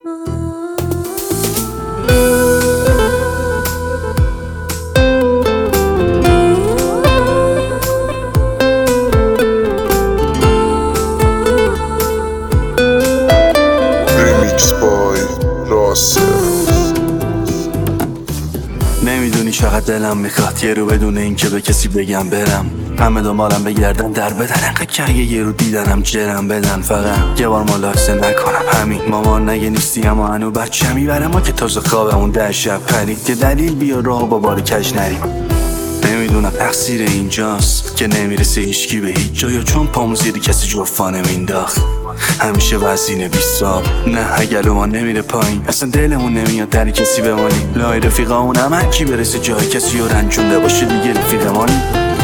نمیدونی چقدر دلم میخواد یه رو بدون این که به کسی بگم برم، همه دنبالم بگردن در بدن، انقدر که اگه یه رو دیدنم جرم بدن، فقط یه بار ملاحظه نکنم همین. مامان نگه نیستی اما هنو بچه میبره ما که تازه خوابمون 10 شب پرید، که دلیل بیا راه با بار کج نریم. نمیدونم تقصیر اینجاست که نمیرسه هیچکی به هیچ جا، یا چون پامو زیر کسی جفا نمینداخت همیشه وزینه بیستاب. نه اگه ما نمیره پایین اصلا دلمون نمیاد در کسی بمانی، لای رفیقامون هم هر کی برسه جای کسی رو رنجونده باشه دیگه رفیقمانی.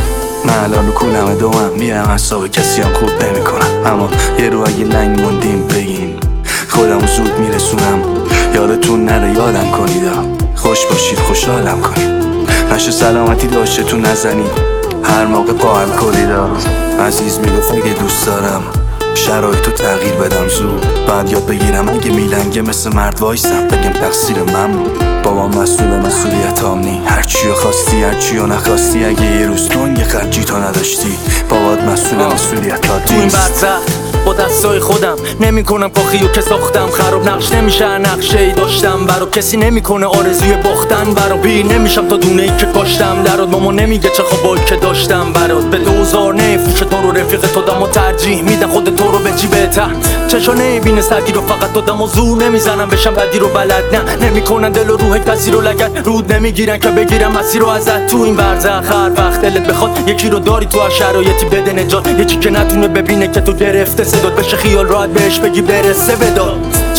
من الان رو کولم دومم میرم حساب کسی هم خوب نمیکنم، اما یه رو اگه لنگ موندیم بگین خودمو زود میرسونم. یادتون نره یادم کنید، خوش باشید خوشحالم کنید، نشه سلامتی داشته تو نزنید هر موقع پاهم کنید. عزیز میگفت اگه دوست دارم شرایطو تغییر بدم زود، بعد یاد بگیرم اگه میلنگه مثل مرد وایسم بگم تقصیر من بود. بابام مسئول مسئولیت آمنی، هرچیو خواستی هرچیو نخواستی، اگه یه روز تون یه خرجی تو نداشتی بابات مسئول مسئولیت تو این برزخ با دستای خودم نمی کنم کاخیو که ساختم، خراب نقش نمیشه نقشه ای داشتم برا کسی نمیکنه آرزوی باختن برا، بیر نمیشم تا دونه ای که کاشتم درات. ماما نمیگه چه خوابایی که داشتم برات، به دوزار نفوش تو رو رفیق تو دم و ترجیح میدن خود تو رو به جیبه تحت چشا نمیبینه سردی رو، فقط دادم و زور نمیزنم بشم بدی رو بلد نه نمیکنن دل و روح کسی رو لگد رود نمیگیرن که بگیرم مسیر رو ازت. تو این برزخ هر وقت دلت بخواد یکی رو داری تو هر شرایطی بده نجات، یکی که نتونه ببینه که تو گرفته صدات بشه خیال راحت بهش بگی برسه بداد.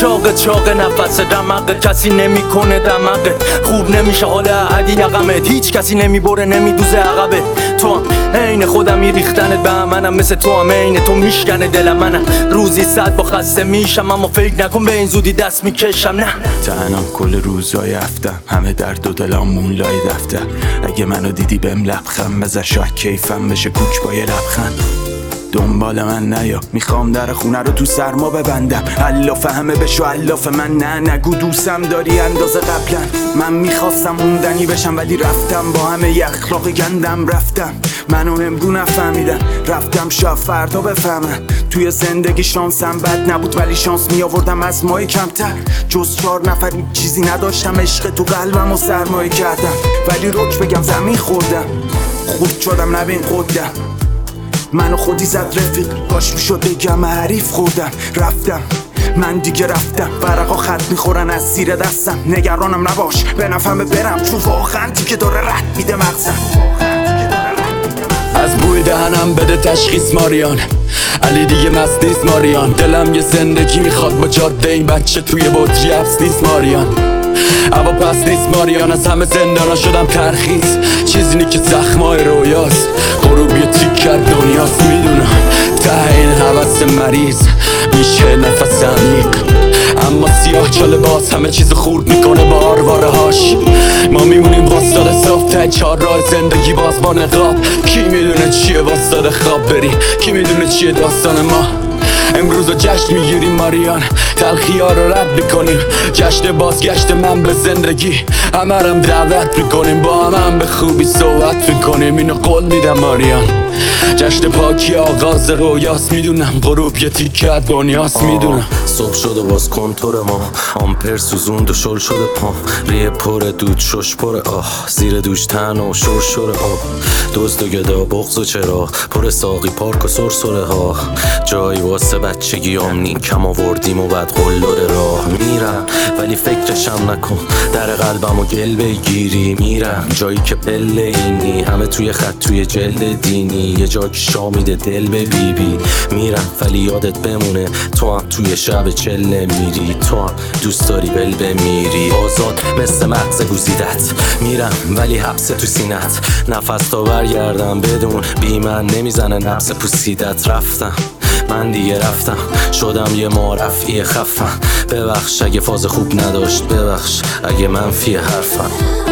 چاق نفس دماغت کسی نمیکنه دماغت خوب نمیشه حال احدی یقمت، هیچ کسی نمیبره نمیدوزه عقبه. تو هم عین خودم ریختنت به منم، مثل تو هم عین تو میشکنه دلم منم، روزی 100 با خسته میشم اما فکر نکن به این زودی دست میکشم. نه تنم کل روزای هفتم همه درد و دلم مولای دفتر، اگه منو دیدی بهم لبخند بزن شاید کیفم بشه کوک با یه لبخند. دنبال من نیا میخوام در خونه رو تو سرما ببندم، علاف همه بشو علاف من نه نگو دوستم داری اندازه قبلا. من میخواستم موندنی بشم ولی رفتم با همه ی اخلاق گندم، رفتم منو امرو نفهمیدن رفتم شاید فردا بفهمن. توی زندگی شانسم بد نبود ولی شانس میآوردم از مای کمتر، جز 4 نفر چیزی نداشتم، عشق تو قلبم و سرمایه کردم ولی رک بگم زمین خوردم، خود شدم نبین قدم منو خودی زد رفیق، کاش میشد بگم حریف خوردم. رفتم من دیگه رفتم، ورقا خط میخورن از زیر دستم، نگرانم نباش به نفهمه برم چون واقعا دیگه داره رد میده مغزم. از بوی دهنم بده تشخیص ماریان، علی دیگه مست نیست ماریان، دلم یه زندگی میخواد با جاده این بچه توی بطری حبس نیست ماریان، اما پس نیست ماریان، از همه زندانا شدم ترخیص، چیزی نی که زخمای رویاست، غروب یه تیک کرد دنیاست. میدونم ته این حوث مریض میشه نفس عمیق، اما سیاه چاله باز همه چیز خورد میکنه با آرواره هاش. ما میمونیم واسطاد صاف ته 4 راه زندگی باز با نقاب، کی میدونه چیه واسطاد خواب بری، کی میدونه چیه داستان ما. امروز رو جشن میگیریم ماریان، تلخی ها رو رد میکنیم، جشن بازگشت من به زندگی، همه رم دعوت میکنیم، با هم به خوبی صحبت میکنیم، اینو قول میدم ماریان. جشن پاکی آغاز رویاست، میدونم غروب یه تیکه دنیاست، میدونم صبح شد و باز کنتور ما، آمپر سوزوند و شل شده پام، ریه پر دود شش پر زیر دوش تن و شر دزد و گدا بغض و چرا پر ساقی پارک و سرسره ها، جایی واسه بچگیام نی کم آوردیم و بعد قلدر راه میرم ولی فکرشم نکن، در قلبم و گل بگیری میرم جایی که پله اینی، همه توی خط توی جلد دینی، یه جا که شامیده دل به بیبی میرم ولی یادت بمونه تو هم توی شب چله میری، تو هم دوست داری بل بمیری، آزاد مثل مغز گوزیدت میرم ولی حبس تو سینت، نفس تا برگردم بدون بی من نمیزنه نفس پوسیدت. رفتم من دیگه رفتم شدم یه معرفی خفن، ببخش اگه فاز خوب نداشت، ببخش اگه منفی حرفم.